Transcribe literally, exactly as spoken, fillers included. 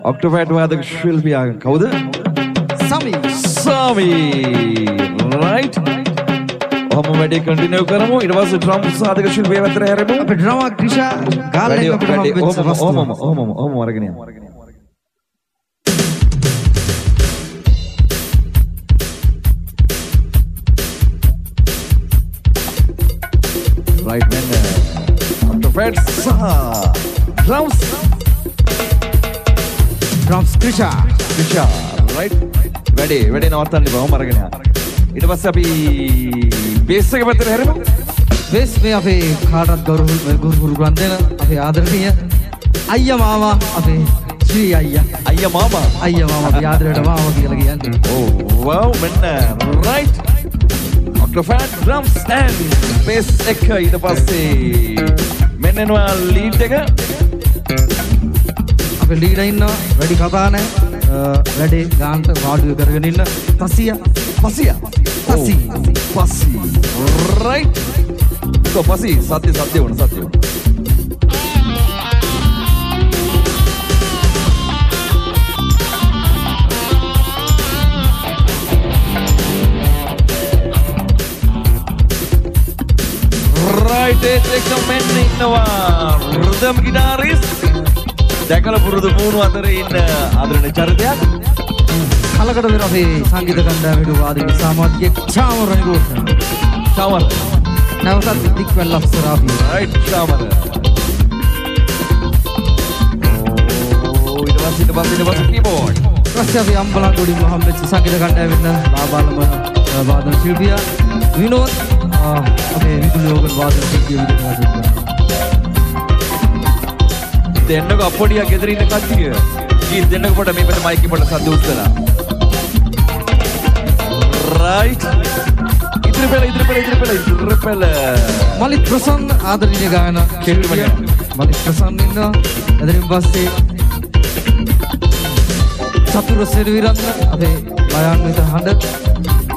ඔක්ටෝපෑඩ් වාදක ශිල්පියා කවුද? සමි. සමි. රයිට්. ඔහම වැඩි කන්ටිනියු කරමු. ඊට පස්සේ ඩ්‍රම් සාධක ශිල්පියා වැතර හැරෙමු. අපි ඩ්‍රම ක්‍රිෂා ගාල්ලෙන් අපිට හම් වෙච්ච වස්තුව. ඔහම ඔහම ඔහම අරගෙන යමු. Right man, octopad saha drums, drums Krisha, Krisha, right? Ready, ready නවත්තන්න බෑ මම අරගෙන යනවා. ඊට පස්සේ අපි බේස් එක පැත්තට හැරෙමු. බේස් මේ අපේ කාටත් ගෞරව ගුරු ග්‍රන්ථන අපේ ආදරණීය අයියා මාමා අපේ ශ්‍රී අයියා. අයියා මාමා. අයියා මාමා අපි ආදරයට මාමා කියලා කියන්නේ. Oh wow man, right? Octopad drums and bass එක ඊට පස්සේ මෙන්න එනවා ලීඩ් එක. අපේ ලීඩර් ඉන්නවා වැඩි කතා නැහැ. වැඩේ ගානට වාඩිව කරගෙන ඉන්න තසිය පසිය තසි පසි right so පසි සත්‍ය සත්‍ය වුණ සත්‍ය වුණ right ඒක මෙන්න ඉන්නවා rhythm guitarist දැකලා පුරුදු වුණු අතරේ ඉන්න ආදරණීය චරිතයක් කලකට වෙන අපේ සංගීත කණ්ඩායමේ වාදක සමාජික චාමර රණිරෝධන චාමර නැවතත් දික් වෙල් අප්සරාපි right චාමර oh ඊට පස්සේ ඊට පස්සේ ඊට පස්සේ keyboard ඊපස්සේ අපි අම්බලන්ගොඩි මොහම්මද් සංගීත කණ්ඩායමේ ඉන්න ලාබාලම වාදන ශිල්පියා විනෝද් අපේ විදුලි ඕගන් වාදන ශිල්පියා විදිහට දෙන්නක අපොඩියා ගෙදර ඉන්න කට්ටිය ගීත දෙන්නක පොඩ මේ පැත්තේ මයික් එක පොඩ සද්ද උස්සලා right ඉදිරි පෙළ ඉදිරි පෙළ ඉදිරි පෙළ ඉදිරි පෙළ මලිත් ප්‍රසන්න ආදරණීය ගායන ශිල්පියා මලිත් ප්‍රසන්න ඉන්නවා එතනින් පස්සේ චතුර සෙරවිරත්න අපේ ලයන්විත හඬ